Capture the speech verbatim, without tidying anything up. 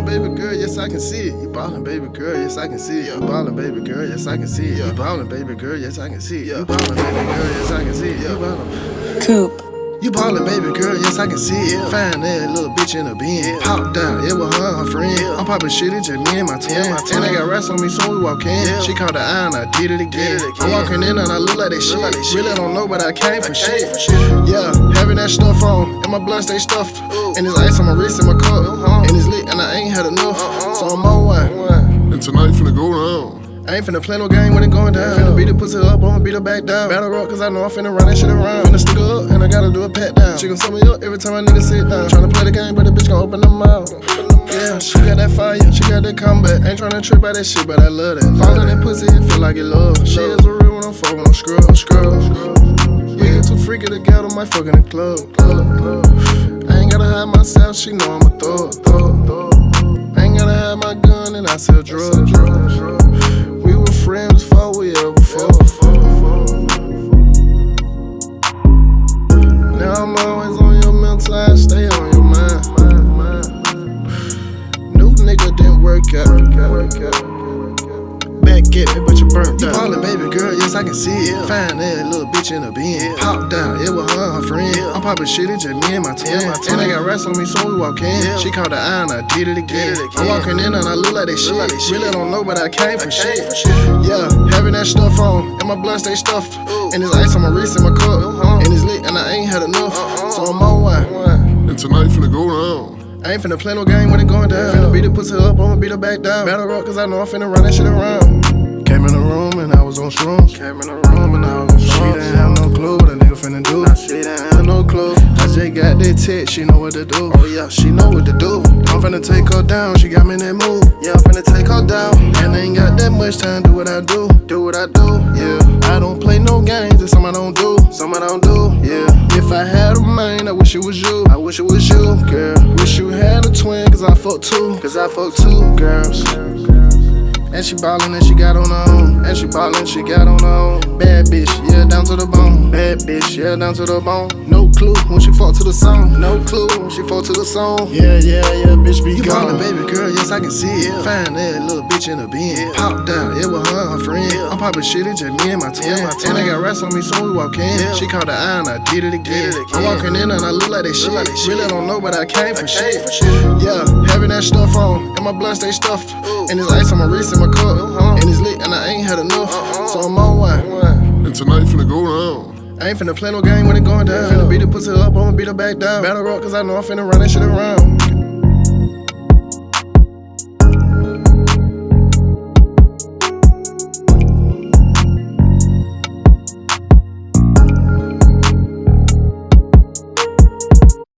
ballin', baby girl, yes I can see it. You ballin', baby girl, yes I can see it. You ballin', baby girl, yes I can see it. You ballin', baby girl, yes I can see it. You ballin', baby girl, yes I can see it. You ballin'. Coop. You ballin', baby girl, yes I can see it. Find that little bitch in a bin. Pop down, it was her and her friend. I'm poppin' shit, it's just me and my ten. And I got rats on me, so we walk in. She caught the eye and I did it again. I'm walking in and I look like that shit. Really don't know, but I came for shit. Yeah, having that stuff on, and my blood stay stuffed. And there's ice on my wrist and my cup. And it's lit and I ain't had enough, so I'm on one. And tonight finna go down. I ain't finna play no game when it going down. Finna beat the pussy up, I'ma beat her back down. Battle rock, cause I know I'm finna run that shit around. Finna stick her up, and I gotta do a pat down. She gon' sum me up every time I need to sit down. Tryna play the game, but the bitch gon' open her mouth. Yeah, she got that fire, she got that combat. Ain't tryna trip by that shit, but I love that. Fallin' that pussy, it feel like it love. She is a real one, I'm fuckin' on scrub, scrub. We get too freaky to get on my fucking the club. I ain't gotta hide myself, she know I'm a thug. I ain't gotta hide my gun, and I sell drugs. We were friends before we ever fought. Now I'm always on your mental, I stay on your mind. New nigga didn't work out. Back at me, but you burnt out. You ballin', baby girl, yes I can see it. Find that little bitch in a bin. Pop down, it was her and her friend. I'm poppin' shit, it's just me and my ten. And I got rats on me, so we walk in. She caught the eye and I did it again. I'm walking in and I look like that shit. Really don't know, but I came for shit. Yeah, having that stuff on, and my blood stay stuffed. And there's ice on my wrist and my cup. And it's lit and I ain't had enough, so I'm on one. And tonight finna go down. I ain't finna play no game when it going down. Finna beat the pussy up, I'ma beat her back down. Battle rock, cause I know I'm finna run that shit around. Came in the room and I was on shrooms. Came in the room and I was on shrooms. She didn't have no clue what a nigga finna do. Nah, she didn't have no clue. I just got that text, she know what to do. Oh yeah, she know what to do. I'm finna take her down, she got me in that mood. Yeah, I'm finna take her down. And I ain't got that much time, do what I do. Do what I do, yeah. I don't play no games, it's something I don't do. Something I don't do, yeah. If I had a mind, I wish it was you. I wish it was you, girl. Wish you had a twin, cause I fuck two. Cause I fuck two girls. And she ballin' and she got on her own. And she ballin', she got on her own. Bad bitch, yeah, down to the bone. Bad bitch, yeah, down to the bone. No clue when she fall to the song. No clue when she fall to the song. Yeah, yeah, yeah, bitch be you gone. You ballin', baby girl, yes I can see it. Find that little bitch in a bin. Pop down, it was her and her friend. I'm poppin' shit, it's just me and my ten. And I got rats on me, so we walk in. She caught the eye and I did it again. I'm walking in and I look like that shit. Really don't know, but I came for shit. Yeah, having that stuff on, and my blood stay stuffed. And there's ice on my wrist and my cup. And it's lit and I ain't had enough, so I'm on one. And tonight finna go down. I ain't finna play no game when it going down. Finna beat the pussy up, I'ma beat her back down. Battle rock, cause I know I'm finna run that shit around.